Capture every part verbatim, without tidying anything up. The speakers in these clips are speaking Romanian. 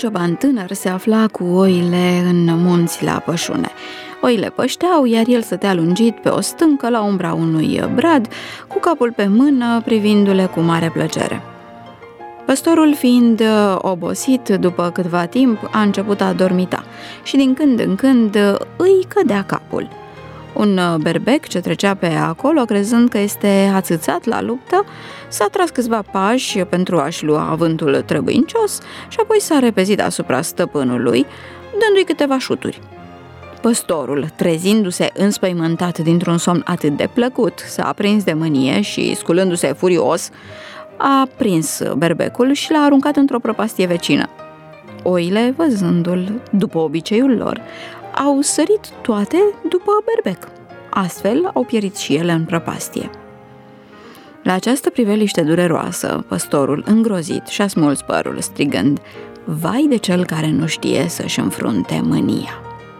cioban tânăr se afla cu oile în munți la pășune. Oile pășteau, iar el stătea lungit pe o stâncă la umbra unui brad, cu capul pe mână, privindu-le cu mare plăcere. Păstorul, fiind obosit după câtva timp, a început a dormita și din când în când îi cădea capul. Un berbec ce trecea pe acolo, crezând că este ațățat la luptă, s-a tras câțiva pași pentru a-și lua avântul trebuincios și apoi s-a repezit asupra stăpânului, dându-i câteva șuturi. Păstorul, trezindu-se înspăimântat dintr-un somn atât de plăcut, s-a aprins de mânie și, sculându-se furios, a prins berbecul și l-a aruncat într-o prăpastie vecină. Oile, văzându-l după obiceiul lor, au sărit toate după berbec. Astfel au pierit și ele în prăpastie. La această priveliște dureroasă, păstorul, îngrozit, și-a smuls părul, strigând: vai de cel care nu știe să-și înfrunte mânia.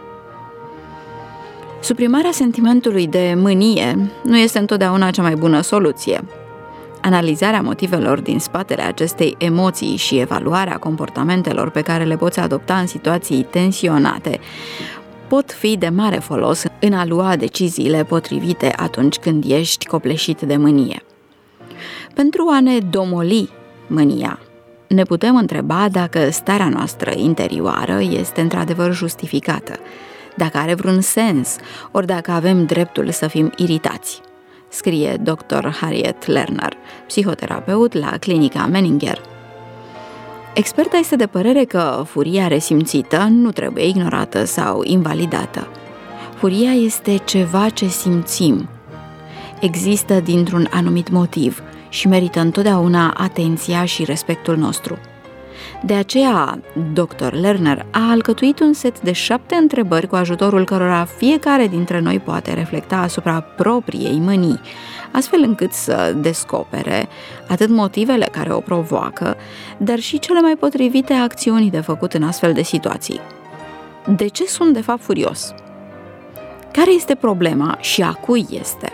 Suprimarea sentimentului de mânie nu este întotdeauna cea mai bună soluție. Analizarea motivelor din spatele acestei emoții și evaluarea comportamentelor pe care le poți adopta în situații tensionate pot fi de mare folos în a lua deciziile potrivite atunci când ești copleșit de mânie. Pentru a ne domoli mânia, ne putem întreba dacă starea noastră interioară este într-adevăr justificată, dacă are vreun sens, ori dacă avem dreptul să fim iritați, scrie doctor Harriet Lerner, psihoterapeut la clinica Menninger. Experta este de părere că furia resimțită nu trebuie ignorată sau invalidată. Furia este ceva ce simțim. Există dintr-un anumit motiv și merită întotdeauna atenția și respectul nostru. De aceea, doctor Lerner a alcătuit un set de șapte întrebări cu ajutorul cărora fiecare dintre noi poate reflecta asupra propriei mânii, astfel încât să descopere atât motivele care o provoacă, dar și cele mai potrivite acțiuni de făcut în astfel de situații. De ce sunt de fapt furios? Care este problema și a cui este?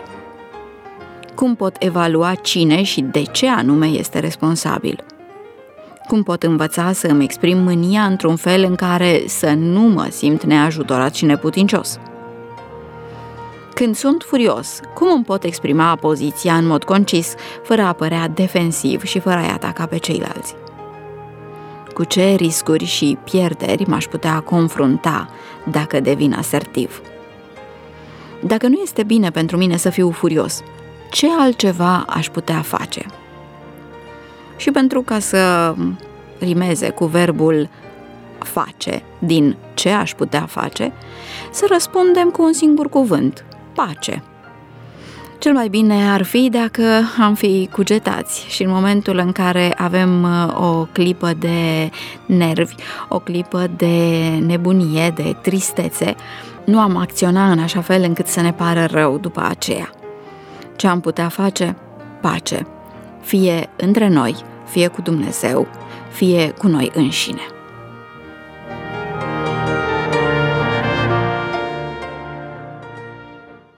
Cum pot evalua cine și de ce anume este responsabil? Cum pot învăța să îmi exprim mânia într-un fel în care să nu mă simt neajutorat și neputincios? Când sunt furios, cum îmi pot exprima poziția în mod concis, fără a părea defensiv și fără a-i ataca pe ceilalți? Cu ce riscuri și pierderi m-aș putea confrunta dacă devin asertiv? Dacă nu este bine pentru mine să fiu furios, ce altceva aș putea face? Și pentru ca să rimeze cu verbul face din ce aș putea face, să răspundem cu un singur cuvânt: pace. Cel mai bine ar fi dacă am fi cugetați și în momentul în care avem o clipă de nervi, o clipă de nebunie, de tristețe, nu am acționa în așa fel încât să ne pară rău după aceea. Ce am putea face? Pace. Fie între noi, fie cu Dumnezeu, fie cu noi înșine.